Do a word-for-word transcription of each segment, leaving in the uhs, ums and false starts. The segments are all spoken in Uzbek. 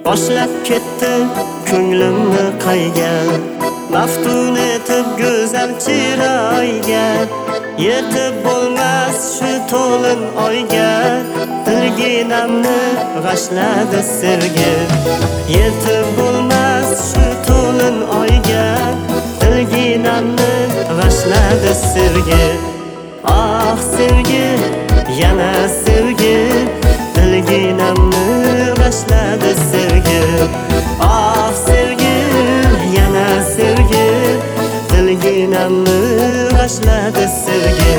boshlab ketdi ko'nglimni qayga, maftun etib go'zal chiroyga. Yetib bo'lmas shu to'lin oyga, dilginamni g'ashladi sevgi. Yetib bo'lmas shu to'lin oyga, dilginamni g'ashladi sevgi. Ah sevgi, yana sevgi, dilginamni g'ashladi sevgi. Ah sevgi, yana sevgi, dilginamni g'ashladi sevgi.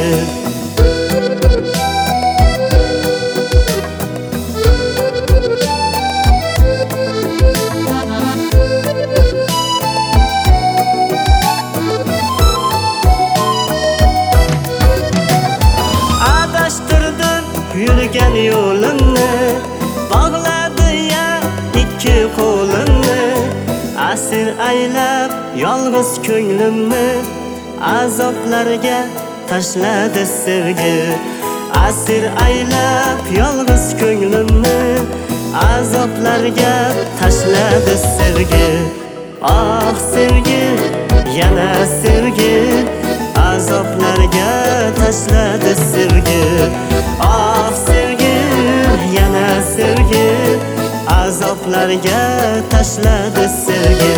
Yürgen yo'limni, bog'ladi ya ikki qo'limni. Asir aylab yolg'iz ko'nglimni, azoblarga tashladi sevgi. Asir aylab yolg'iz ko'nglimni, azoblarga tashladi sevgi. Ah sevgi, yana sevgi, azoblarga tashladi sevgi. Ah sevgi, yana sevgi, azoblarga tashladi sevgi.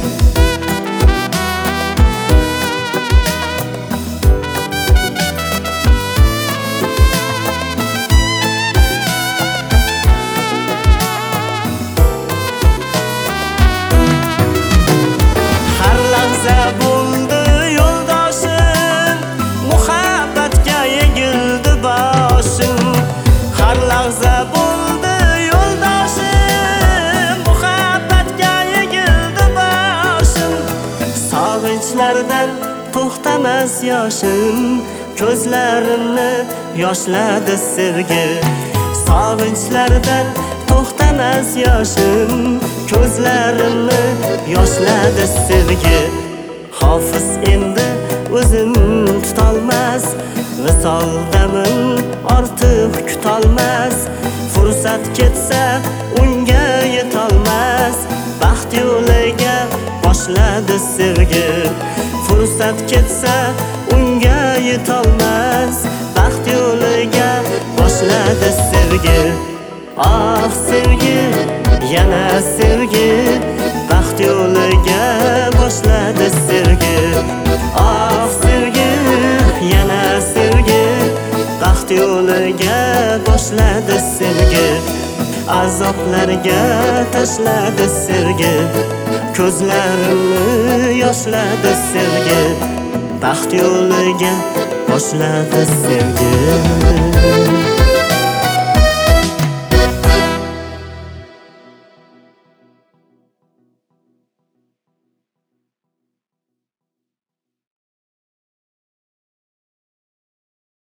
Har lahza bo'ldi yo'ldoshim, muhabbatga egildi boshim. Har lahza bo'ldi yo'ldoshim, muhabbatga egildi boshim. Sog'inchlardan to'xtamas yoshim, ko'zlarimni yoshladi sevgi. Sog'inchlardan to'xtamas yoshim, ko'zlarimni yoshladi sevgi. Hofiz endi o'zim tutolmas, visoldamin ortiq kutolmas. Fursat ketsa unga yetolmas, baxt yo'liga boshladi sevgi. Fursat ketsa unga yetolmas, baxt yo'liga boshladi sevgi. Ah sevgi, yana sevgi, baxt yo'liga boshladi sevgi. Ah sevgi, yana sevgi, baxt yo'liga boshladi sevgi. Azoblarga tashladi sevgi, ko'zlarimni yoshladi sevgi. Baxt yo'liga boshladi sevgi.